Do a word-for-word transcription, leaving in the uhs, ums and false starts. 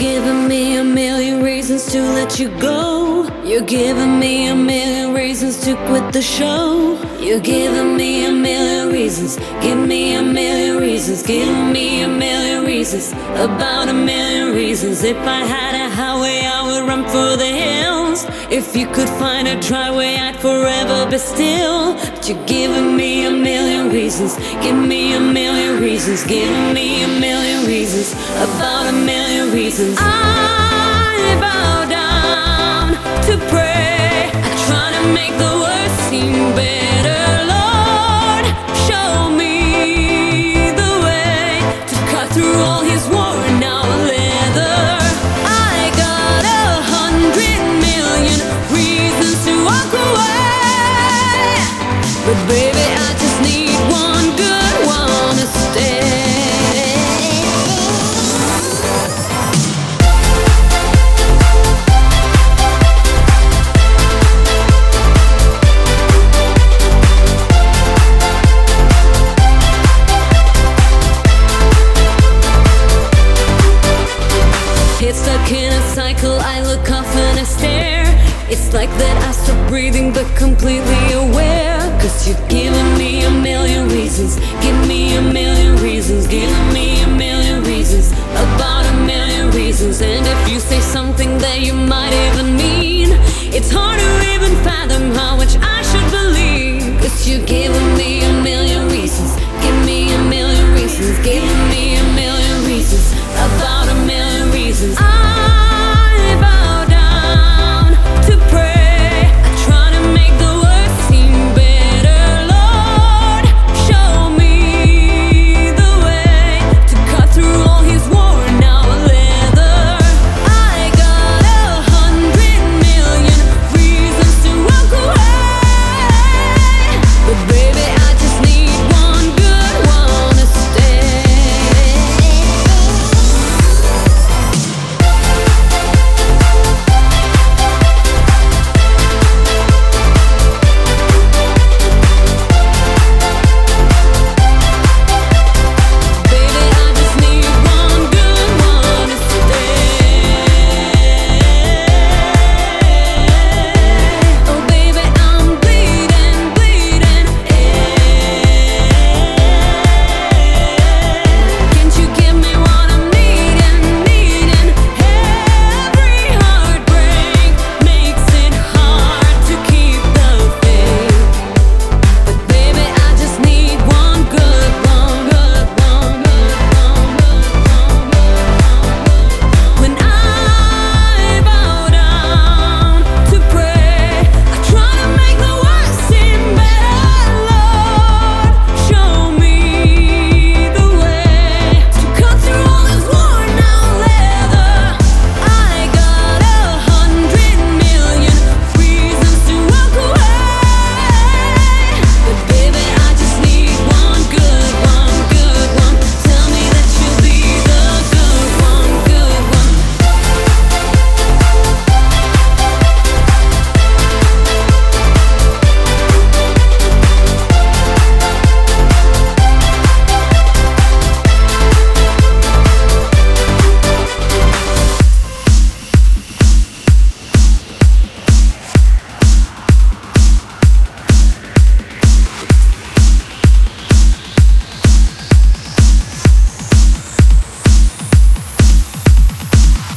giving me a million reasons to let you go. You're giving me a million reasons to quit the show. You're giving me a million reasons. Give me a million reasons. Give me a million reasons. About a million reasons. If I had a highway, I would run for the hills. If you could find a dry way, I'd forever be still. But you're giving me a million reasons. Give me a million reasons. Give me a million reasons. About a million reasons. I bow down to pray. I try to make the worst seem better. Lord, show me the way to cut through all his worn out leather. I got a hundred million reasons to walk away, but baby, I just need one good one to stay. It's stuck in a cycle, I look off and I stare. It's like that I stop breathing but completely aware. Cause you're giving me a million reasons. Give me a million reasons. Give me a million reasons. About a million reasons. And if you say something that you might